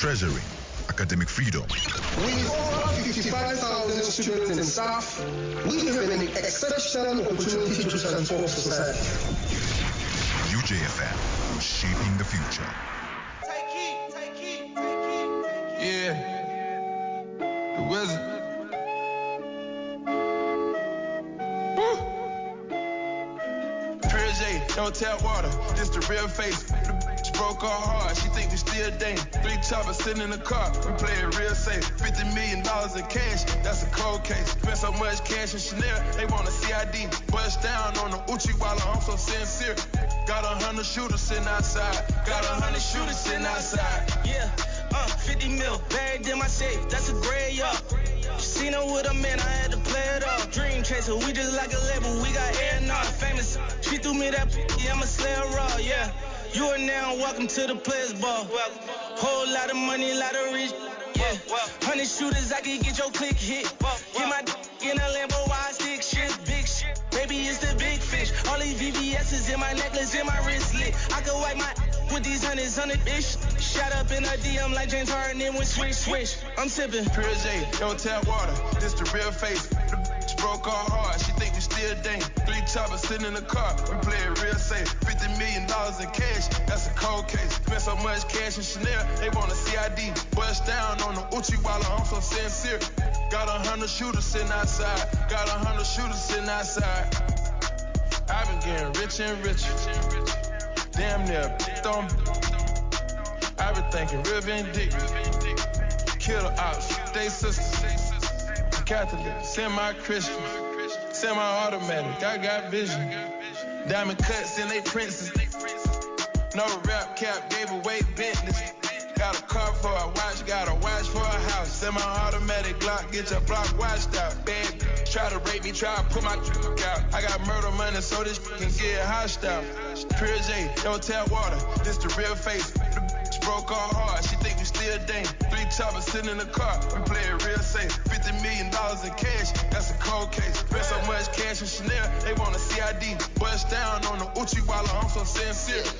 treasuring academic freedom. With over 55,000 students and staff, we have an exceptional opportunity to transform society. UJFM, shaping the future. Yeah, the wizard. Pure J, no tap water, this the real face. She broke her heart, she think we still dating. 3 choppers sitting in the car, we play it real safe. $50 million in cash, that's a cold case. Spent so much cash in Chanel, they want a CID. Bust down on the Uchiwala, I'm so sincere. Got 100 shooters sitting outside. Got 100 shooters sitting outside. Yeah, 50 mil, bagged in my safe, that's a gray up. Seen her with a man, I had to play it off. Dream chaser, we just like a label, we got air not famous. She threw me that yeah, I'ma slay her raw, yeah. You are now welcome to the players ball. Whole lot of money, lot of reach, yeah. 100 shooters, I can get your click hit. Get my in a Lambo, wide stick shit, big shit. Baby, it's the big fish. All these VVS's in my necklace, in my wristlet. I could wipe my with these hundreds on the bitch. Shot up in a DM like James Harden, then went swish. I'm sipping. Pure J, no tap water, this the real face. She broke her heart, she think we still dating. 3 choppers sitting in the car, we play it real safe. $50 million in cash, that's a cold case. Spent so much cash in Chanel, they want a CID. Bust down on the Uchiwala, I'm so sincere. Got 100 shooters sitting outside. Got 100 shooters sitting outside. I've been getting rich and richer. Damn near on. I've been thinking real vindictive. Kill the ops, they sisters. Catholic, semi-Christian, semi-automatic. I got vision. Diamond cuts in they princes. No rap cap, gave away Bentleys. Got a car for a watch, got a watch for a house. Semi-automatic Glock, get your block watched out. Bad try to rape me, try to put my out. I got murder money, so this can get hostile. Pure J, no tap water, this the real face. She broke her heart, she think we still dating. 3 choppers sitting in the car, we play it real safe. $50 million in cash, that's a cold case. Spent so much cash in Chanel, they want a CID. Bust down on the Uchiwala, I'm so sincere.